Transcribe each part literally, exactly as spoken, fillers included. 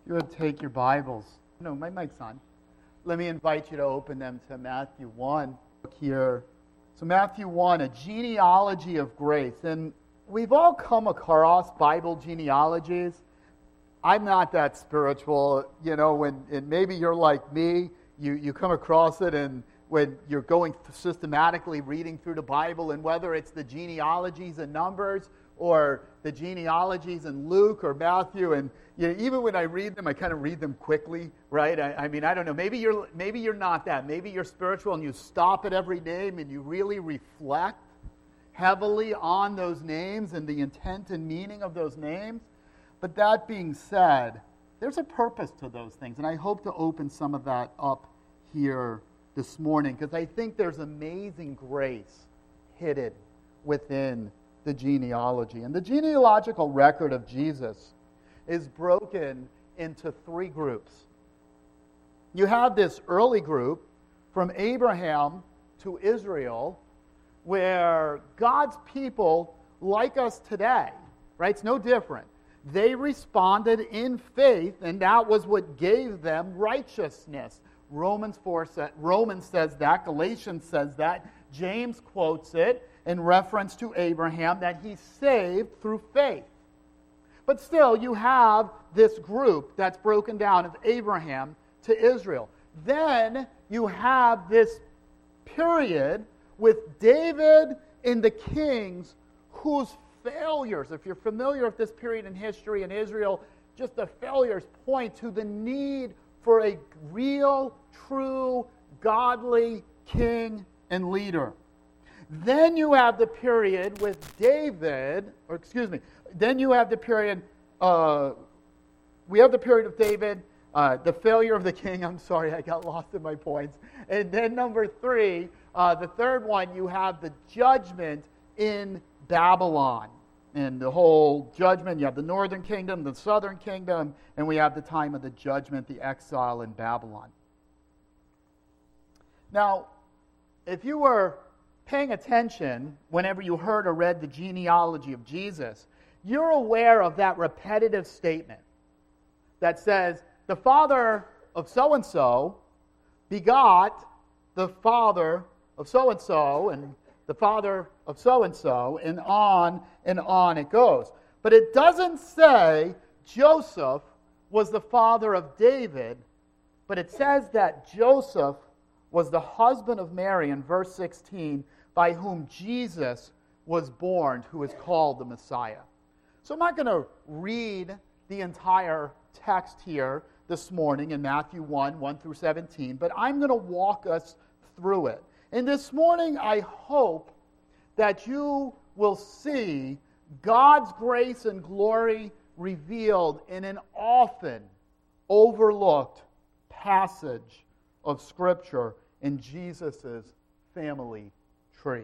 You would take your Bibles. No, my mic's on. Let me invite you to open them to Matthew one. Look here. So Matthew one, a genealogy of grace. And we've all come across Bible genealogies. I'm not that spiritual, you know, when and maybe you're like me, you, you come across it and when you're going systematically reading through the Bible, and whether it's the genealogies in Numbers or the genealogies in Luke or Matthew, and you know, even when I read them, I kind of read them quickly, right? I, I mean, I don't know. Maybe you're maybe you're not that. Maybe you're spiritual and you stop at every name and you really reflect heavily on those names and the intent and meaning of those names. But that being said, there's a purpose to those things, and I hope to open some of that up here this morning, because I think there's amazing grace hidden within the genealogy. And the genealogical record of Jesus is broken into three groups. You have this early group from Abraham to Israel, where God's people, like us today, right? It's no different. They responded in faith, and that was what gave them righteousness. Romans four Romans says that, Galatians says that, James quotes it in reference to Abraham that he's saved through faith. But still, you have this group that's broken down of Abraham to Israel. Then you have this period with David and the kings whose failures, if you're familiar with this period in history in Israel, just the failures point to the need for a real, true, godly king and leader. Then you have the period with David, or excuse me, then you have the period, uh, we have the period of David, uh, the failure of the king, I'm sorry, I got lost in my points. And then number three, uh, the third one, you have the judgment in Babylon. And the whole judgment, you have the northern kingdom, the southern kingdom, and we have the time of the judgment, the exile in Babylon. Now, if you were paying attention whenever you heard or read the genealogy of Jesus, you're aware of that repetitive statement that says, the father of so-and-so begot the father of so-and-so, and the father of so-and-so, and on and on it goes. But it doesn't say Joseph was the father of David, but it says that Joseph was the husband of Mary in verse sixteen, by whom Jesus was born, who is called the Messiah. So I'm not going to read the entire text here this morning in Matthew one, one through seventeen, but I'm going to walk us through it. And this morning, I hope that you will see God's grace and glory revealed in an often overlooked passage of Scripture in Jesus' family tree.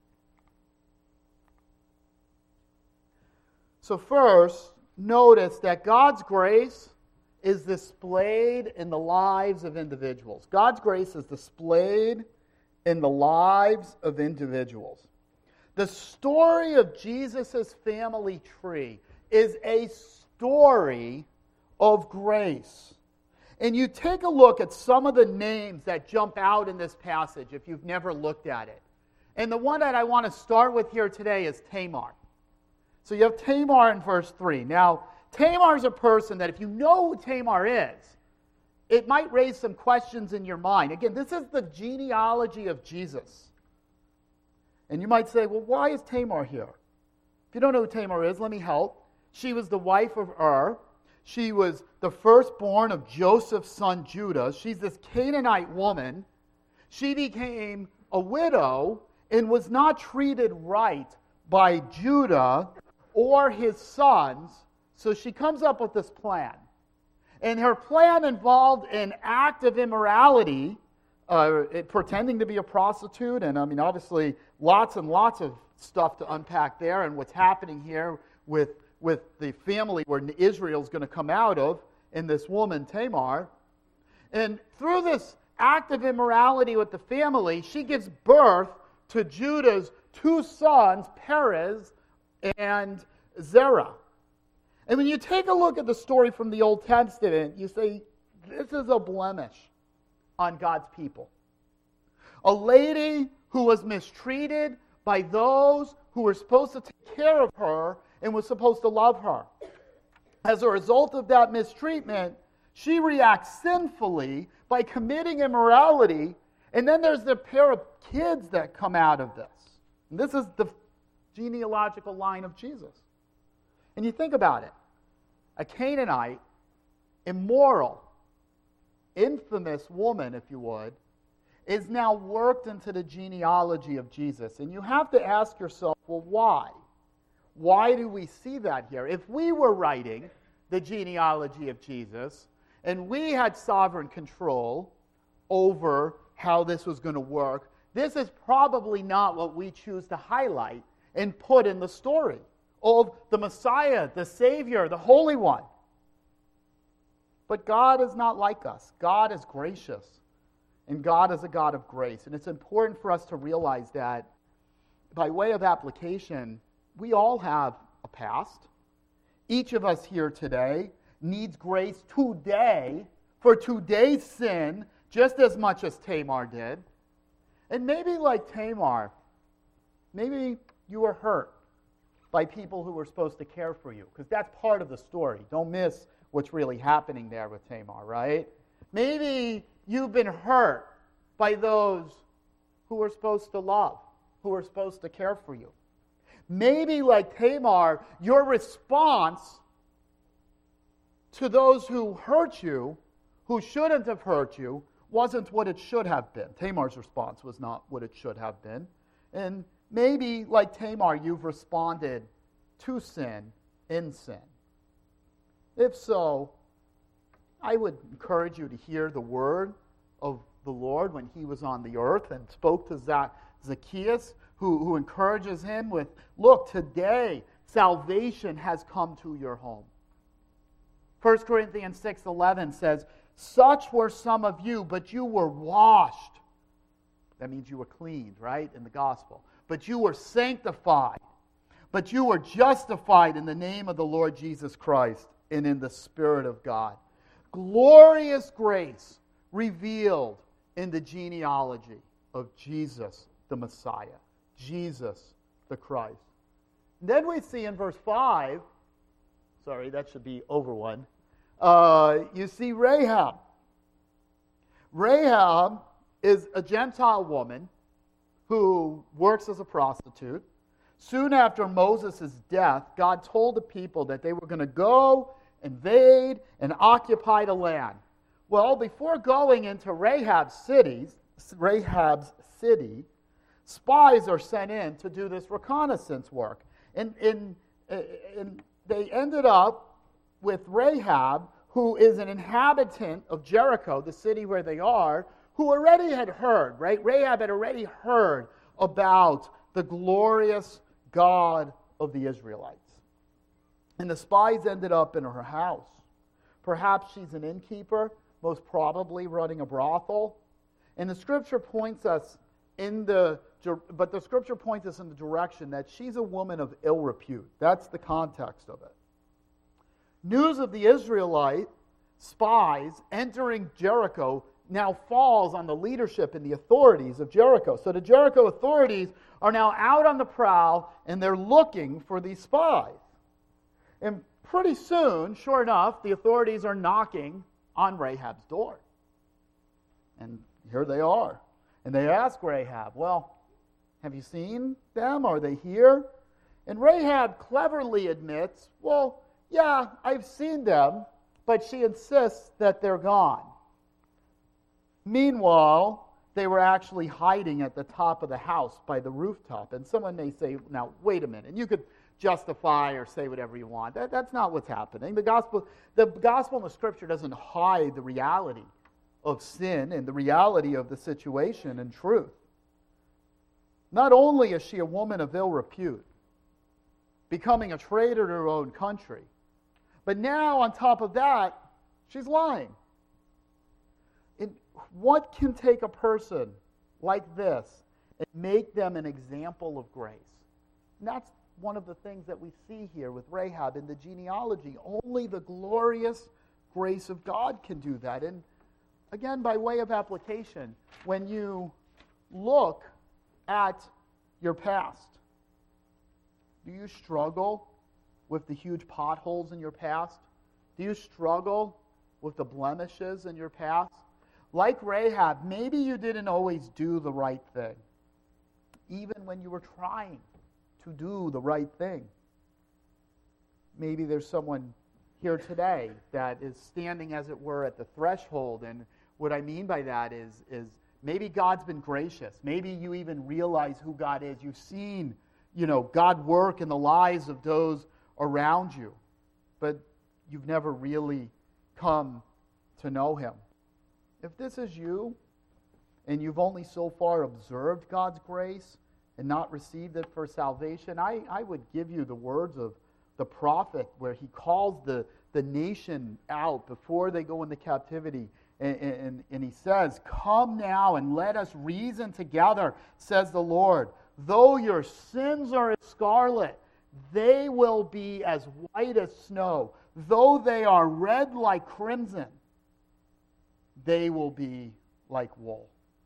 So first, notice that God's grace is displayed in the lives of individuals. God's grace is displayed in the lives of individuals. The story of Jesus' family tree is a story of grace. And you take a look at some of the names that jump out in this passage if you've never looked at it. And the one that I want to start with here today is Tamar. So you have Tamar in verse three. Now, Tamar is a person that if you know who Tamar is, it might raise some questions in your mind. Again, this is the genealogy of Jesus. And you might say, well, why is Tamar here? If you don't know who Tamar is, let me help. She was the wife of Ur. She was the firstborn of Joseph's son Judah. She's this Canaanite woman. She became a widow and was not treated right by Judah or his sons. So she comes up with this plan. And her plan involved an act of immorality, uh, it, pretending to be a prostitute. And I mean, obviously, lots and lots of stuff to unpack there and what's happening here with, with the family where Israel's going to come out of, and this woman, Tamar. And through this act of immorality with the family, she gives birth to Judah's two sons, Perez and Zerah. And when you take a look at the story from the Old Testament, you say, this is a blemish on God's people. A lady who was mistreated by those who were supposed to take care of her and was supposed to love her. As a result of that mistreatment, she reacts sinfully by committing immorality, and then there's the pair of kids that come out of this. And this is the genealogical line of Jesus. And you think about it. A Canaanite, immoral, infamous woman, if you would, is now worked into the genealogy of Jesus. And you have to ask yourself, well, why? Why do we see that here? If we were writing the genealogy of Jesus, and we had sovereign control over how this was going to work, this is probably not what we choose to highlight and put in the story of the Messiah, the Savior, the Holy One. But God is not like us. God is gracious, and God is a God of grace. And it's important for us to realize that by way of application, we all have a past. Each of us here today needs grace today for today's sin just as much as Tamar did. And maybe like Tamar, maybe you were hurt by people who were supposed to care for you, because that's part of the story. Don't miss what's really happening there with Tamar, right? Maybe you've been hurt by those who were supposed to love, who were supposed to care for you. Maybe like Tamar, your response to those who hurt you, who shouldn't have hurt you, wasn't what it should have been. Tamar's response was not what it should have been. And maybe, like Tamar, you've responded to sin in sin. If so, I would encourage you to hear the word of the Lord when he was on the earth and spoke to Zacchaeus, who, who encourages him with, look, today salvation has come to your home. First Corinthians six eleven says, such were some of you, but you were washed. That means you were cleaned, right, in the gospel. But you were sanctified. But you were justified in the name of the Lord Jesus Christ and in the Spirit of God. Glorious grace revealed in the genealogy of Jesus the Messiah, Jesus the Christ. And then we see in verse five, sorry, that should be over one, uh, you see Rahab. Rahab is a Gentile woman who works as a prostitute. Soon after Moses' death, God told the people that they were going to go, invade, and occupy the land. Well, before going into Rahab's cities, Rahab's city, spies are sent in to do this reconnaissance work. And, and, and they ended up with Rahab, who is an inhabitant of Jericho, the city where they are, who already had heard, right? Rahab had already heard about the glorious God of the Israelites. And the spies ended up in her house. Perhaps she's an innkeeper, most probably running a brothel. And the scripture points us in the, but the scripture points us in the direction that she's a woman of ill repute. That's the context of it. News of the Israelite spies entering Jericho now falls on the leadership and the authorities of Jericho. So the Jericho authorities are now out on the prowl, and they're looking for these spies. And pretty soon, sure enough, the authorities are knocking on Rahab's door. And here they are. And they ask Rahab, well, have you seen them? Are they here? And Rahab cleverly admits, well, yeah, I've seen them, but she insists that they're gone. Meanwhile, they were actually hiding at the top of the house by the rooftop. And someone may say, now, wait a minute. And you could justify or say whatever you want. That, that's not what's happening. The gospel, the gospel in the scripture doesn't hide the reality of sin and the reality of the situation and truth. Not only is she a woman of ill repute, becoming a traitor to her own country, but now on top of that, she's lying. And what can take a person like this and make them an example of grace? And that's one of the things that we see here with Rahab in the genealogy. Only the glorious grace of God can do that. And again, by way of application, when you look at your past, do you struggle with the huge potholes in your past? Do you struggle with the blemishes in your past? Like Rahab, maybe you didn't always do the right thing, even when you were trying to do the right thing. Maybe there's someone here today that is standing, as it were, at the threshold, and what I mean by that is, is maybe God's been gracious. Maybe you even realize who God is. You've seen, you know, God work in the lives of those around you, but you've never really come to know Him. If this is you, and you've only so far observed God's grace and not received it for salvation, I, I would give you the words of the prophet where he calls the, the nation out before they go into captivity. And, and, and he says, "Come now and let us reason together, says the Lord. Though your sins are as scarlet, they will be as white as snow. Though they are red like crimson, they will be like wool."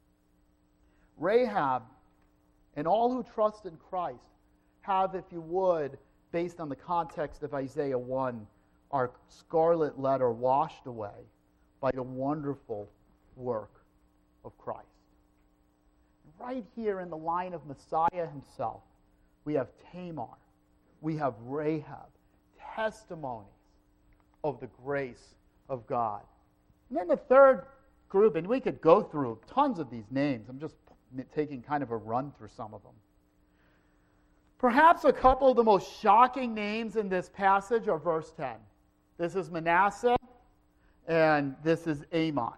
Rahab and all who trust in Christ have, if you would, based on the context of Isaiah one, our scarlet letter washed away by the wonderful work of Christ. Right here in the line of Messiah himself, we have Tamar, we have Rahab, testimonies of the grace of God. And then the third group, and we could go through tons of these names. I'm just taking kind of a run through some of them. Perhaps a couple of the most shocking names in this passage are verse ten. This is Manasseh, and this is Amon.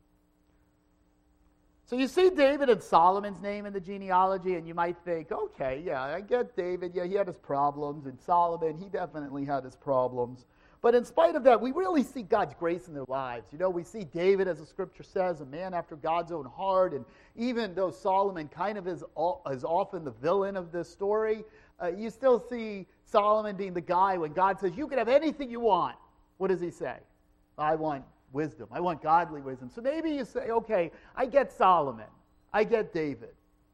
So you see David and Solomon's name in the genealogy, and you might think, okay, yeah, I get David. Yeah, he had his problems, and Solomon, he definitely had his problems. But in spite of that, we really see God's grace in their lives. You know, we see David, as the Scripture says, a man after God's own heart. And even though Solomon kind of is, is often the villain of this story, uh, you still see Solomon being the guy when God says, you can have anything you want. What does he say? I want wisdom. I want godly wisdom. So maybe you say, okay, I get Solomon. I get David.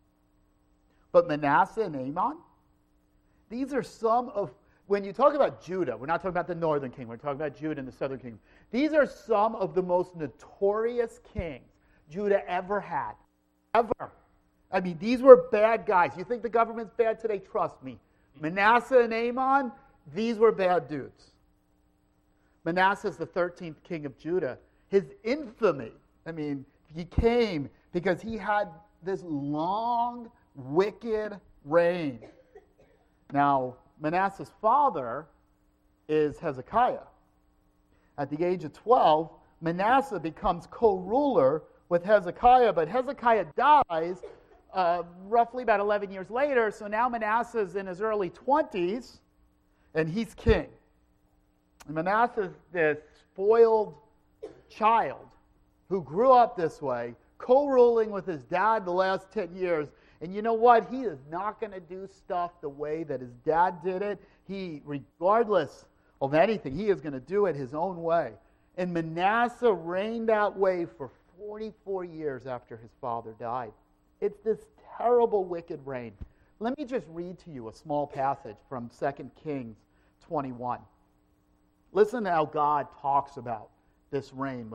But Manasseh and Amon, these are some of... When you talk about Judah, we're not talking about the northern kingdom, we're talking about Judah and the southern kingdom. These are some of the most notorious kings Judah ever had. Ever. I mean, these were bad guys. You think the government's bad today? Trust me. Manasseh and Amon, these were bad dudes. Manasseh is the thirteenth king of Judah. His infamy, I mean, he came because he had this long, wicked reign. Now, Manasseh's father is Hezekiah. At the age of twelve, Manasseh becomes co-ruler with Hezekiah, but Hezekiah dies uh, roughly about eleven years later, so now Manasseh's in his early twenties, and he's king. And Manasseh's this spoiled child who grew up this way, co-ruling with his dad the last ten years. And you know what? He is not going to do stuff the way that his dad did it. He, regardless of anything, he is going to do it his own way. And Manasseh reigned that way for forty-four years after his father died. It's this terrible, wicked reign. Let me just read to you a small passage from Second Kings twenty-one. Listen to how God talks about this reign.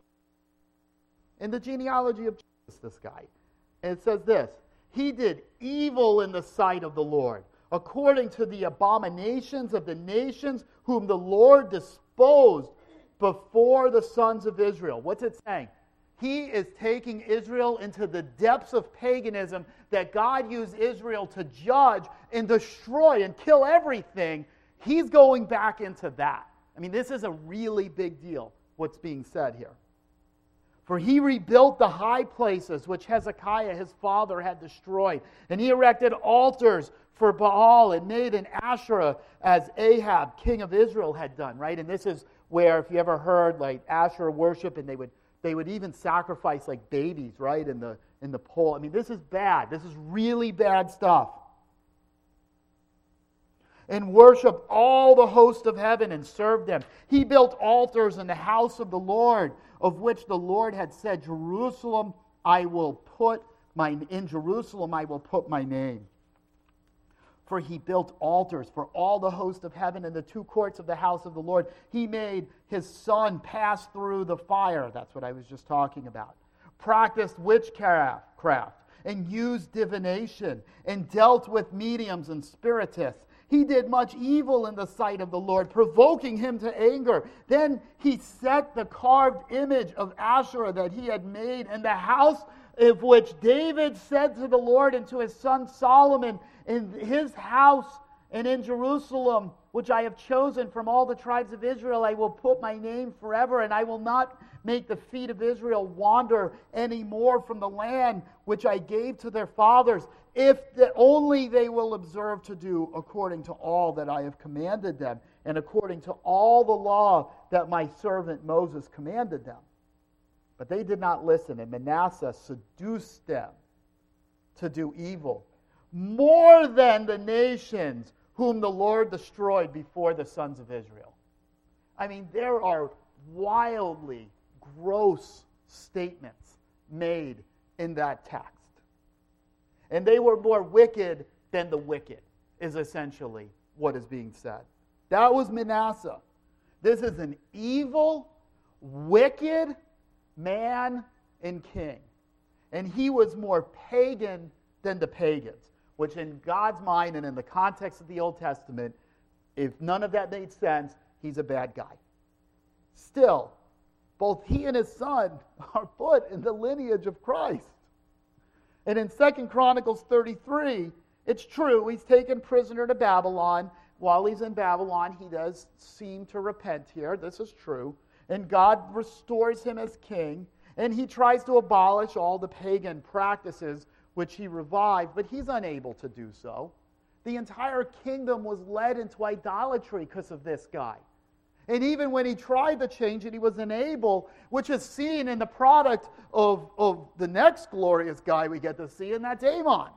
In the genealogy of Jesus, this guy, and it says this: he did evil in the sight of the Lord, according to the abominations of the nations whom the Lord disposed before the sons of Israel. What's it saying? He is taking Israel into the depths of paganism that God used Israel to judge and destroy and kill everything. He's going back into that. I mean, this is a really big deal, what's being said here. For he rebuilt the high places which Hezekiah his father had destroyed. And he erected altars for Baal and made an Asherah as Ahab, king of Israel, had done. Right? And this is where, if you ever heard like Asherah worship, and they would they would even sacrifice like babies, right, in the in the pole. I mean, this is bad. This is really bad stuff. and worshiped all the host of heaven and served them. He built altars in the house of the Lord, of which the Lord had said, Jerusalem, I will put my in Jerusalem I will put my name. For he built altars for all the host of heaven in the two courts of the house of the Lord. He made his son pass through the fire. That's what I was just talking about. Practiced witchcraft and used divination and dealt with mediums and spiritists. He did much evil in the sight of the Lord, provoking him to anger. Then he set the carved image of Asherah that he had made in the house of which David said to the Lord and to his son Solomon, in his house and in Jerusalem, which I have chosen from all the tribes of Israel, I will put my name forever, and I will not make the feet of Israel wander any more from the land which I gave to their fathers, if the, only they will observe to do according to all that I have commanded them, and according to all the law that my servant Moses commanded them. But they did not listen, and Manasseh seduced them to do evil, more than the nations whom the Lord destroyed before the sons of Israel. I mean, there are wildly gross statements made in that text. And they were more wicked than the wicked, is essentially what is being said. That was Manasseh. This is an evil, wicked man and king. And he was more pagan than the pagans, which in God's mind and in the context of the Old Testament, if none of that made sense, he's a bad guy. Still, both he and his son are put in the lineage of Christ. And in Second Chronicles thirty-three, it's true, he's taken prisoner to Babylon. While he's in Babylon, he does seem to repent here. This is true. And God restores him as king. And he tries to abolish all the pagan practices which he revived, but he's unable to do so. The entire kingdom was led into idolatry because of this guy. And even when he tried to change it, he was unable, which is seen in the product of, of the next glorious guy we get to see, and that's Amon.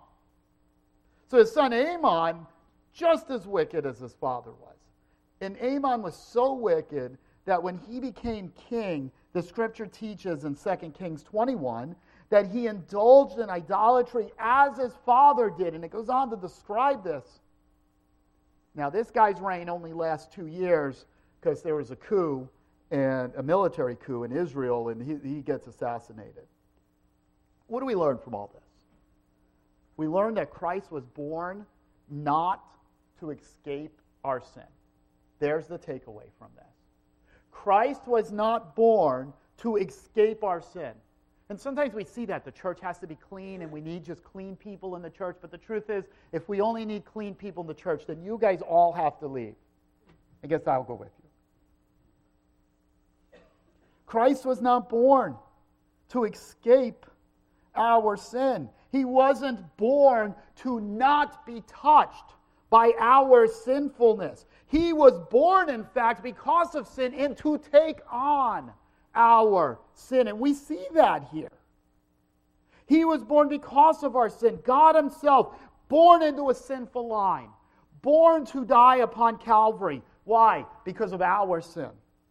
So his son Amon, just as wicked as his father was. And Amon was so wicked that when he became king, the scripture teaches in Second Kings twenty-one that he indulged in idolatry as his father did. And it goes on to describe this. Now, this guy's reign only lasts two years because there was a coup, and a military coup in Israel, and he, he gets assassinated. What do we learn from all this? We learn that Christ was born not to escape our sin. There's the takeaway from this. Christ was not born to escape our sin. And sometimes we see that the church has to be clean and we need just clean people in the church. But the truth is, if we only need clean people in the church, then you guys all have to leave. I guess I'll go with you. Christ was not born to escape our sin. He wasn't born to not be touched by our sinfulness. He was born, in fact, because of sin and to take on our sin. And we see that here. He was born because of our sin. God himself, born into a sinful line, born to die upon Calvary. Why? Because of our sin.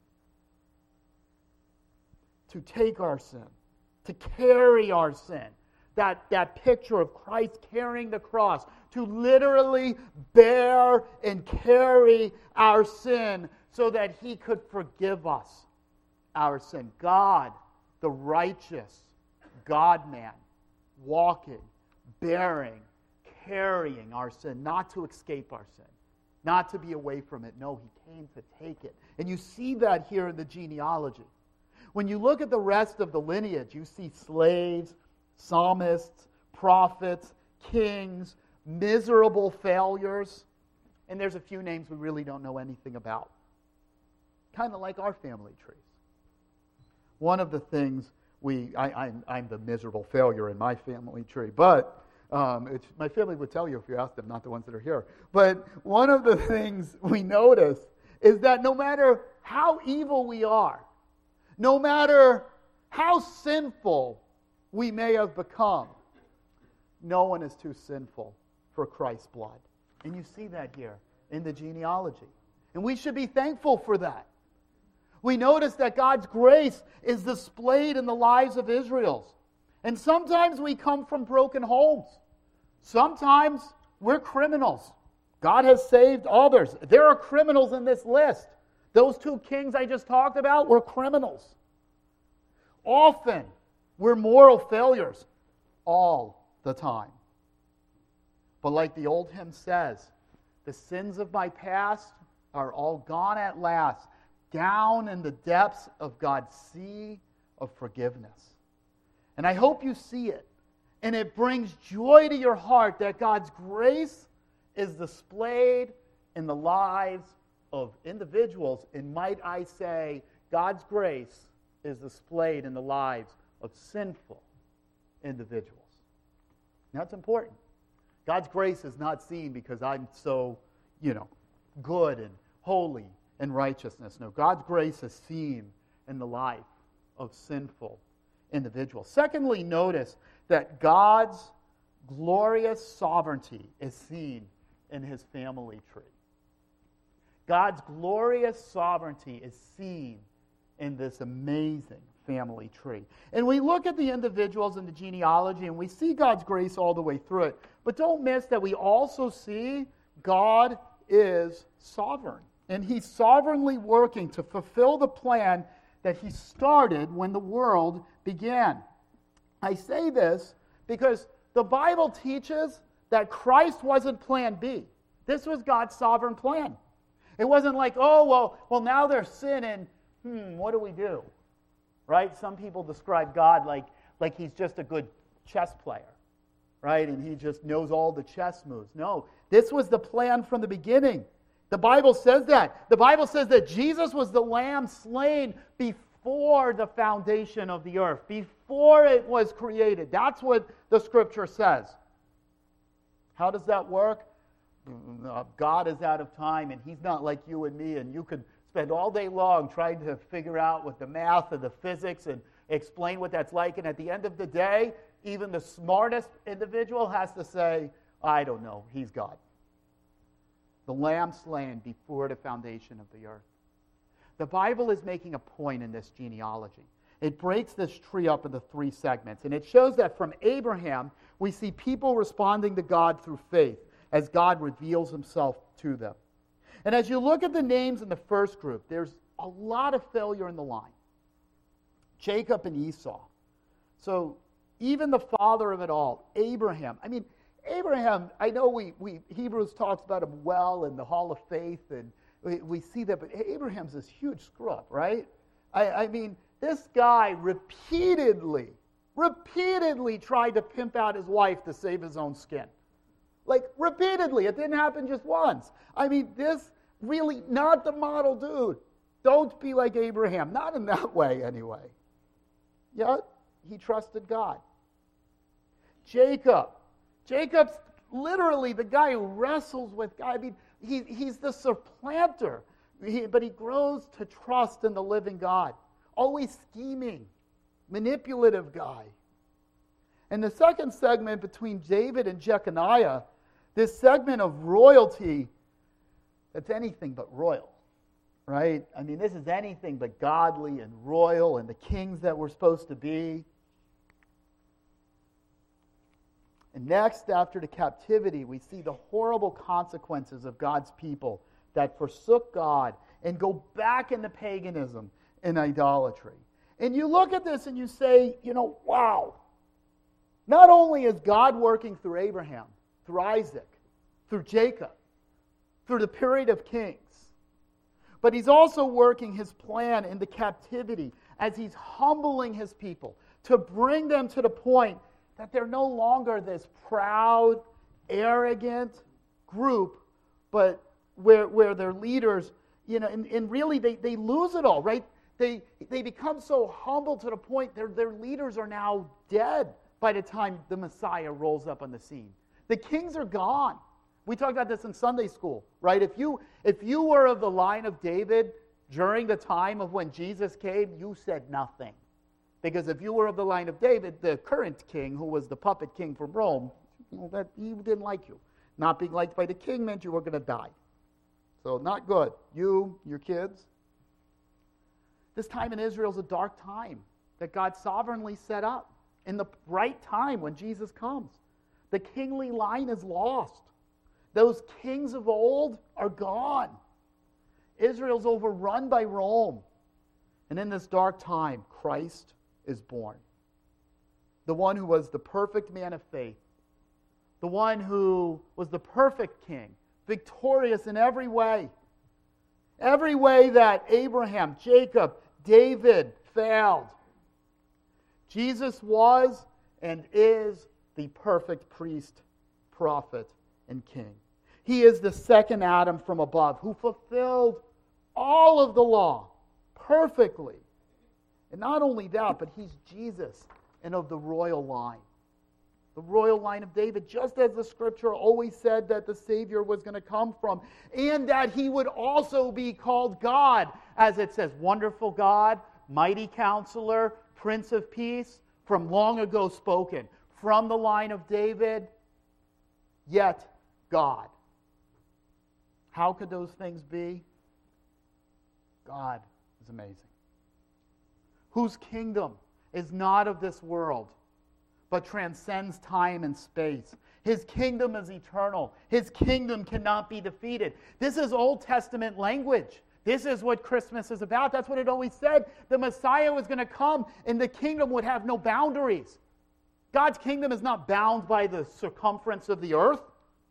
To take our sin, to carry our sin. That, that picture of Christ carrying the cross, to literally bear and carry our sin so that he could forgive us our sin. God, the righteous God-man, walking, bearing, carrying our sin, not to escape our sin, not to be away from it. No, he came to take it. And you see that here in the genealogy. When you look at the rest of the lineage, you see slaves, psalmists, prophets, kings, miserable failures, and there's a few names we really don't know anything about. Kind of like our family trees. One of the things we, I, I'm, I'm the miserable failure in my family tree, but um, it's, my family would tell you if you asked them, not the ones that are here. But one of the things we notice is that no matter how evil we are, no matter how sinful we may have become, no one is too sinful for Christ's blood. And you see that here in the genealogy. And we should be thankful for that. We notice that God's grace is displayed in the lives of Israel's. And sometimes we come from broken homes. Sometimes we're criminals. God has saved others. There are criminals in this list. Those two kings I just talked about were criminals. Often, we're moral failures all the time. But like the old hymn says, the sins of my past are all gone at last, down in the depths of God's sea of forgiveness. And I hope you see it. And it brings joy to your heart that God's grace is displayed in the lives of individuals. And might I say, God's grace is displayed in the lives of sinful individuals. Now, that's important. God's grace is not seen because I'm so, you know, good and holy and righteousness. No, God's grace is seen in the life of sinful individuals. Secondly, notice that God's glorious sovereignty is seen in his family tree. God's glorious sovereignty is seen in this amazing family tree. And we look at the individuals in the genealogy and we see God's grace all the way through it. But don't miss that we also see God is sovereign. And he's sovereignly working to fulfill the plan that he started when the world began. I say this because the Bible teaches that Christ wasn't plan B. This was God's sovereign plan. It wasn't like, oh, well, well now there's sin and, hmm, what do we do? Right? Some people describe God like, like he's just a good chess player, right? And he just knows all the chess moves. No, this was the plan from the beginning. The Bible says that. The Bible says that Jesus was the lamb slain before the foundation of the earth, before it was created. That's what the Scripture says. How does that work? God is out of time, and he's not like you and me, and you could spend all day long trying to figure out with the math and the physics and explain what that's like, and at the end of the day, even the smartest individual has to say, I don't know, he's God. The lamb slain before the foundation of the earth. The Bible is making a point in this genealogy. It breaks this tree up into three segments, and it shows that from Abraham, we see people responding to God through faith as God reveals himself to them. And as you look at the names in the first group, there's a lot of failure in the line. Jacob and Esau. So even the father of it all, Abraham. I mean, Abraham, I know we, we Hebrews talks about him well in the Hall of Faith, and we, we see that, but Abraham's this huge screw up, right? I, I mean, this guy repeatedly, repeatedly tried to pimp out his wife to save his own skin. Like, repeatedly. It didn't happen just once. I mean, this really not the model dude. Don't be like Abraham. Not in that way, anyway. Yet, he trusted God. Jacob. Jacob's literally the guy who wrestles with God. I mean, he, he's the supplanter. He, but he grows to trust in the living God. Always scheming. Manipulative guy. And the second segment between David and Jeconiah, this segment of royalty, that's anything but royal, right? I mean, this is anything but godly and royal and the kings that we're supposed to be. And next, after the captivity, we see the horrible consequences of God's people that forsook God and go back into paganism and idolatry. And you look at this and you say, you know, wow. Not only is God working through Abraham, through Isaac, through Jacob, through the period of kings, but he's also working his plan in the captivity as he's humbling his people to bring them to the point that they're no longer this proud, arrogant group, but where, where their leaders, you know, and, and really they, they lose it all, right? They, they become so humble to the point their, their leaders are now dead by the time the Messiah rolls up on the scene. The kings are gone. We talked about this in Sunday school, right? If you if you were of the line of David during the time of when Jesus came, you said nothing. Because if you were of the line of David, the current king, who was the puppet king from Rome, well, that he didn't like you. Not being liked by the king meant you were going to die. So not good. You, your kids. This time in Israel is a dark time that God sovereignly set up in the right time when Jesus comes. The kingly line is lost. Those kings of old are gone. Israel's overrun by Rome. And in this dark time, Christ is born. The one who was the perfect man of faith. The one who was the perfect king, victorious in every way. Every way that Abraham, Jacob, David failed. Jesus was and is the perfect priest, prophet, and king. He is the second Adam from above who fulfilled all of the law perfectly. And not only that, but he's Jesus and of the royal line. The royal line of David, just as the scripture always said that the Savior was going to come from, and that he would also be called God, as it says, Wonderful God, Mighty Counselor, Prince of Peace, from long ago spoken, from the line of David, yet God. How could those things be? God is amazing. Whose kingdom is not of this world, but transcends time and space. His kingdom is eternal. His kingdom cannot be defeated. This is Old Testament language. This is what Christmas is about. That's what it always said. The Messiah was going to come, and the kingdom would have no boundaries. God's kingdom is not bound by the circumference of the earth.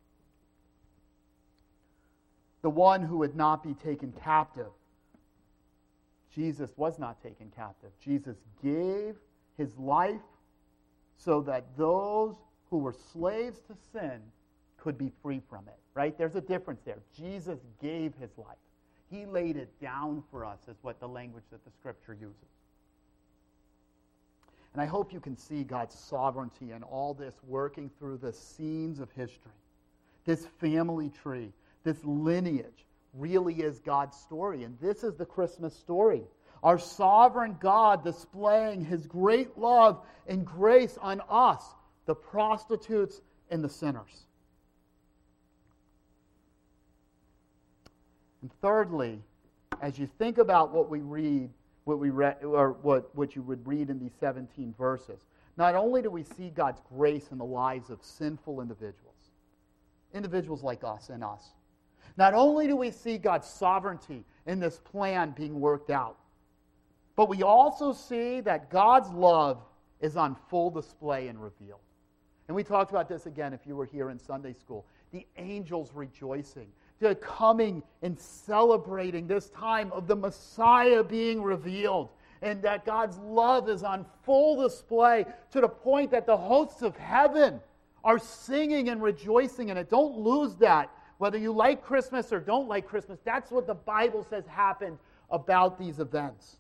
The one who would not be taken captive. Jesus was not taken captive. Jesus gave his life so that those who were slaves to sin could be free from it. Right? There's a difference there. Jesus gave his life. He laid it down for us, is what the language that the Scripture uses. And I hope you can see God's sovereignty in all this working through the scenes of history. This family tree, this lineage, really is God's story. And this is the Christmas story. Our sovereign God displaying his great love and grace on us, the prostitutes and the sinners. And thirdly, as you think about what we read, what we read, or what, what you would read in these seventeen verses, not only do we see God's grace in the lives of sinful individuals, individuals like us and us, not only do we see God's sovereignty in this plan being worked out, but we also see that God's love is on full display and revealed. And we talked about this again if you were here in Sunday school. The angels rejoicing. They're coming and celebrating this time of the Messiah being revealed. And that God's love is on full display to the point that the hosts of heaven are singing and rejoicing in it. Don't lose that. Whether you like Christmas or don't like Christmas, that's what the Bible says happened about these events.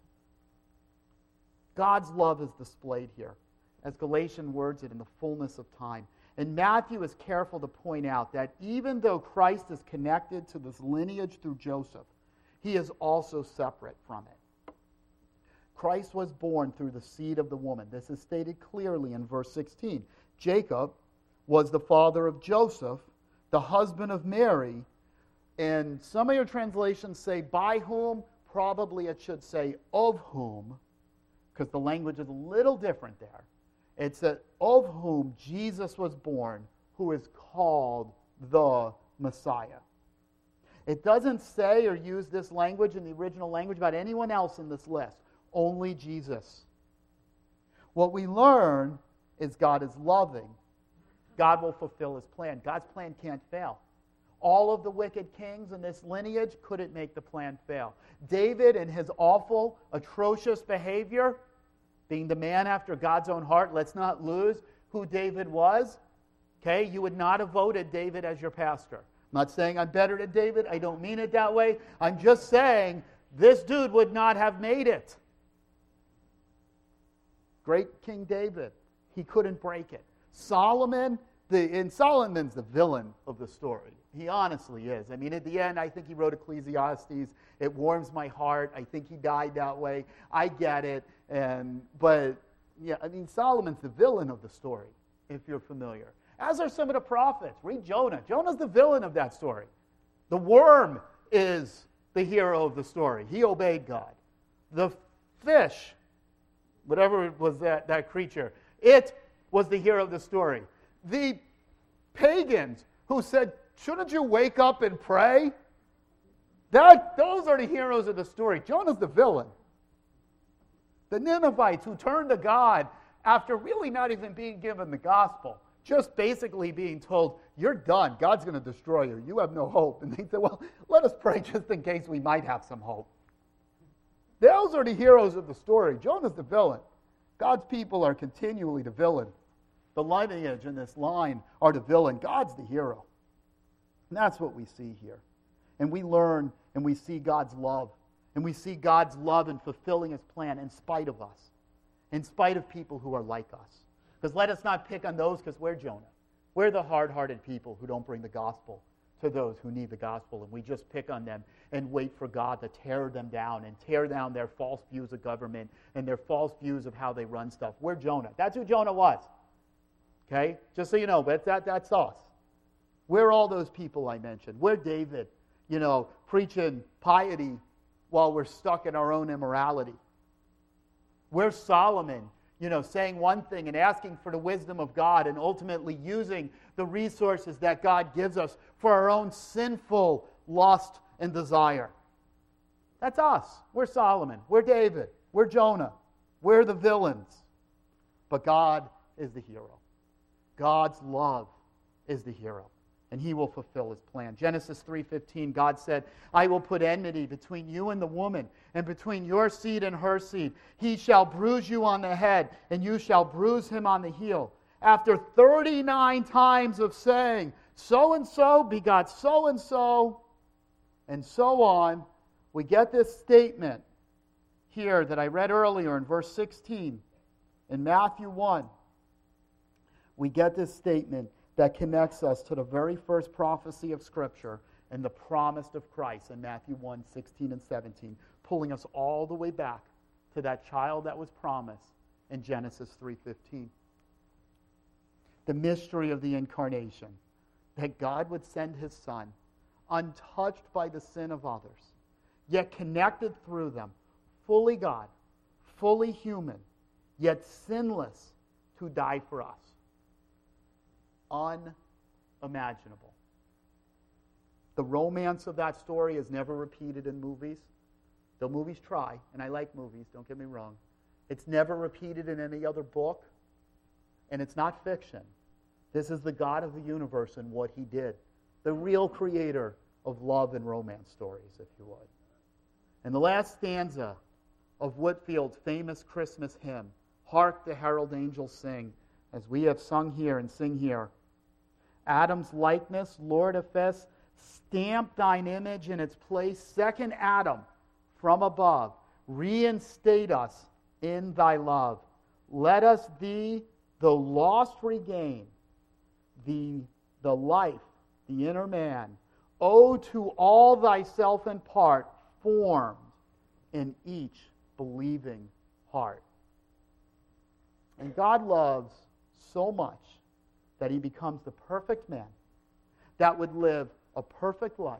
God's love is displayed here, as Galatians words it, in the fullness of time. And Matthew is careful to point out that even though Christ is connected to this lineage through Joseph, he is also separate from it. Christ was born through the seed of the woman. This is stated clearly in verse sixteen. Jacob was the father of Joseph, the husband of Mary. And some of your translations say by whom. Probably it should say of whom, because the language is a little different there. It's that of whom Jesus was born, who is called the Messiah. It doesn't say or use this language in the original language about anyone else in this list. Only Jesus. What we learn is God is loving. God will fulfill his plan. God's plan can't fail. All of the wicked kings in this lineage couldn't make the plan fail. David and his awful, atrocious behavior, being the man after God's own heart, let's not lose who David was. Okay, you would not have voted David as your pastor. I'm not saying I'm better than David. I don't mean it that way. I'm just saying this dude would not have made it. Great King David, he couldn't break it. Solomon, the, and Solomon's the villain of the story. He honestly is. I mean, at the end, I think he wrote Ecclesiastes. It warms my heart. I think he died that way. I get it. And but, yeah, I mean, Solomon's the villain of the story, if you're familiar. As are some of the prophets. Read Jonah. Jonah's the villain of that story. The worm is the hero of the story. He obeyed God. The fish, whatever it was that, that creature, it was the hero of the story. The pagans who said, shouldn't you wake up and pray? That, those are the heroes of the story. Jonah's the villain. The Ninevites who turned to God after really not even being given the gospel, just basically being told, you're done, God's going to destroy you, you have no hope. And they said, well, let us pray just in case we might have some hope. Those are the heroes of the story. Jonah's the villain. God's people are continually the villain. The lineage in this line are the villain. God's the hero. And that's what we see here. And we learn and we see God's love. And we see God's love in fulfilling His plan in spite of us. In spite of people who are like us. Because let us not pick on those because we're Jonah. We're the hard-hearted people who don't bring the gospel to those who need the gospel. And we just pick on them and wait for God to tear them down and tear down their false views of government and their false views of how they run stuff. We're Jonah. That's who Jonah was. Okay? Just so you know, but that, that's us. We're all those people I mentioned. We're David, you know, preaching piety while we're stuck in our own immorality. We're Solomon, you know, saying one thing and asking for the wisdom of God and ultimately using the resources that God gives us for our own sinful lust and desire. That's us. We're Solomon. We're David. We're Jonah. We're the villains. But God is the hero. God's love is the hero. And He will fulfill His plan. Genesis three fifteen, God said, I will put enmity between you and the woman, and between your seed and her seed. He shall bruise you on the head, and you shall bruise him on the heel. After thirty-nine times of saying, so-and-so begot so-and-so, and so on, we get this statement here that I read earlier in verse sixteen. In Matthew one, we get this statement that connects us to the very first prophecy of Scripture and the promise of Christ in Matthew one, sixteen and seventeen, pulling us all the way back to that child that was promised in Genesis three fifteen. The mystery of the incarnation, that God would send His Son, untouched by the sin of others, yet connected through them, fully God, fully human, yet sinless, to die for us. Unimaginable. The romance of that story is never repeated in movies. Though movies try, and I like movies, don't get me wrong. It's never repeated in any other book, and it's not fiction. This is the God of the universe and what He did. The real creator of love and romance stories, if you would. And the last stanza of Whitfield's famous Christmas hymn, Hark the Herald Angels Sing, as we have sung here and sing here. Adam's likeness, Lord efface, stamp thine image in its place. Second Adam from above, reinstate us in thy love. Let us thee, though lost, regain the, the life, the inner man. O to all thyself impart, formed in each believing heart. And God loves so much that He becomes the perfect man that would live a perfect life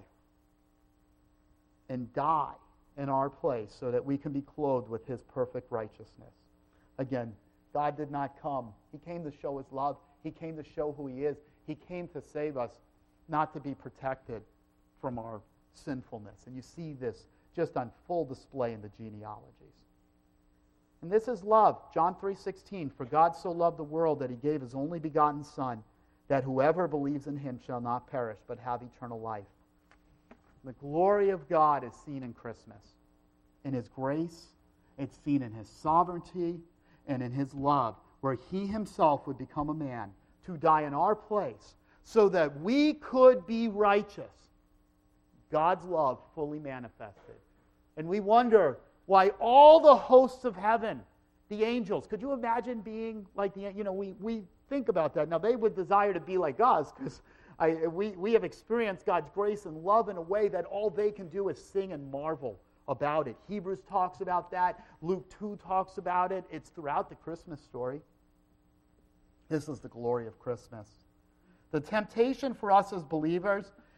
and die in our place so that we can be clothed with His perfect righteousness. Again, God did not come. He came to show His love. He came to show who He is. He came to save us, not to be protected from our sinfulness. And you see this just on full display in the genealogies. And this is love. John three sixteen, for God so loved the world that He gave His only begotten Son, that whoever believes in Him shall not perish, but have eternal life. The glory of God is seen in Christmas. In His grace, it's seen in His sovereignty, and in His love, where He Himself would become a man to die in our place, so that we could be righteous. God's love fully manifested. And we wonder why all the hosts of heaven, the angels, could you imagine being like the, you know, we, we think about that. Now, they would desire to be like us because we, we have experienced God's grace and love in a way that all they can do is sing and marvel about it. Hebrews talks about that. Luke two talks about it. It's throughout the Christmas story. This is the glory of Christmas. The temptation for us as believers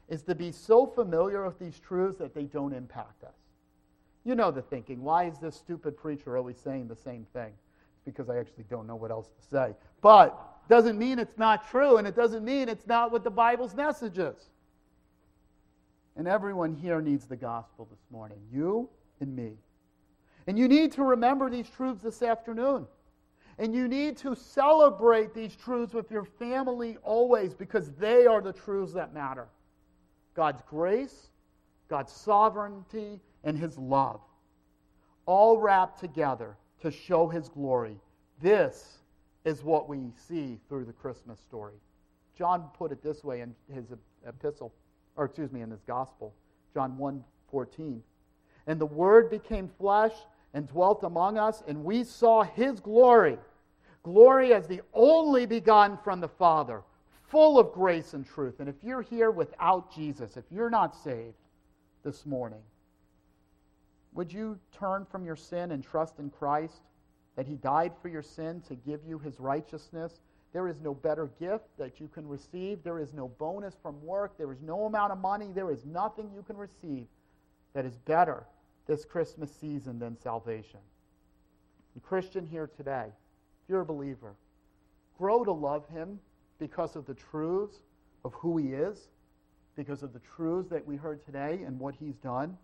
is to be so familiar with these truths that they don't impact us. You know the thinking. Why is this stupid preacher always saying the same thing? It's because I actually don't know what else to say. But doesn't mean it's not true, and it doesn't mean it's not what the Bible's message is. And everyone here needs the gospel this morning. You and me. And you need to remember these truths this afternoon. And you need to celebrate these truths with your family always, because they are the truths that matter. God's grace, God's sovereignty, and His love, all wrapped together to show His glory. This is what we see through the Christmas story. John put it this way in his epistle, or excuse me, in his gospel, John one fourteen. And the Word became flesh and dwelt among us, and we saw His glory, glory as the only begotten from the Father, full of grace and truth. And if you're here without Jesus, if you're not saved this morning, would you turn from your sin and trust in Christ, that He died for your sin to give you His righteousness? There is no better gift that you can receive. There is no bonus from work. There is no amount of money. There is nothing you can receive that is better this Christmas season than salvation. And Christian here today, if you're a believer, grow to love Him because of the truths of who He is, because of the truths that we heard today and what He's done.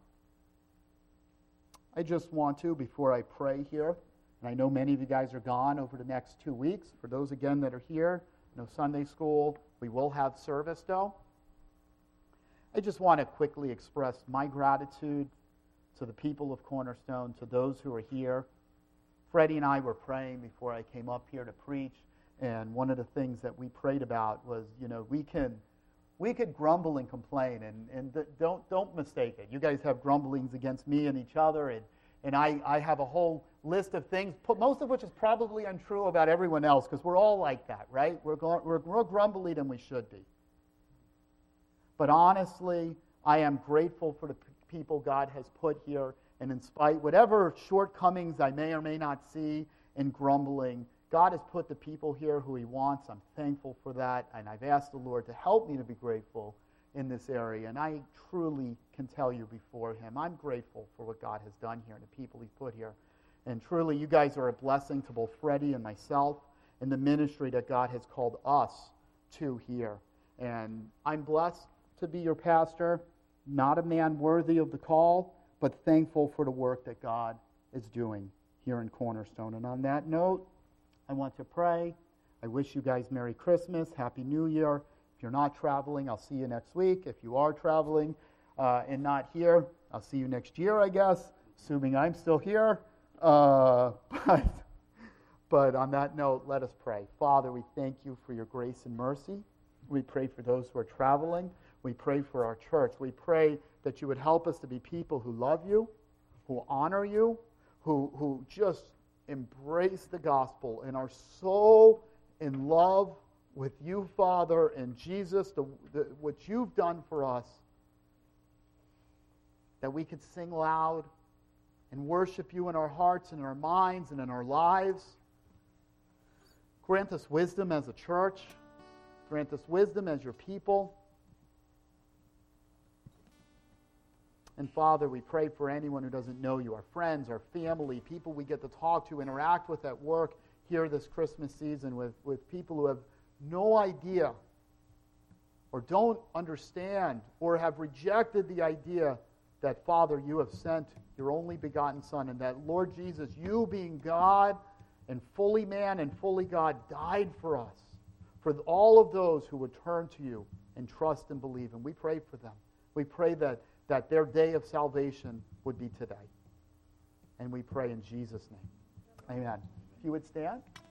I just want to, before I pray here, and I know many of you guys are gone over the next two weeks. For those, again, that are here, no Sunday school. We will have service, though. I just want to quickly express my gratitude to the people of Cornerstone, to those who are here. Freddie and I were praying before I came up here to preach, and one of the things that we prayed about was, you know, we can we could grumble and complain, and, and th- don't don't mistake it. You guys have grumblings against me and each other, and, and I, I have a whole list of things, most of which is probably untrue about everyone else, because we're all like that, right? We're, go- we're more grumbly than we should be. But honestly, I am grateful for the p- people God has put here, and in spite whatever shortcomings I may or may not see in grumbling, God has put the people here who He wants. I'm thankful for that, and I've asked the Lord to help me to be grateful in this area, and I truly can tell you before Him, I'm grateful for what God has done here and the people He's put here. And truly, you guys are a blessing to both Freddie and myself in the ministry that God has called us to here. And I'm blessed to be your pastor, not a man worthy of the call, but thankful for the work that God is doing here in Cornerstone. And on that note, I want to pray. I wish you guys Merry Christmas, Happy New Year. If you're not traveling, I'll see you next week. If you are traveling uh, and not here, I'll see you next year, I guess, assuming I'm still here. Uh, but, but on that note, let us pray. Father, we thank You for Your grace and mercy. We pray for those who are traveling. We pray for our church. We pray that You would help us to be people who love You, who honor You, who, who just embrace the gospel and are so in love with You, Father, and Jesus, the, the, what You've done for us, that we could sing loud and worship You in our hearts and in our minds and in our lives. Grant us wisdom as a church. Grant us wisdom as Your people. And Father, we pray for anyone who doesn't know You, our friends, our family, people we get to talk to, interact with at work here this Christmas season, with, with people who have no idea or don't understand or have rejected the idea that, Father, You have sent Your only begotten Son, and that, Lord Jesus, You being God and fully man and fully God died for us, for all of those who would turn to You and trust and believe. And we pray for them. We pray that that their day of salvation would be today. And we pray in Jesus' name. Amen. If you would stand.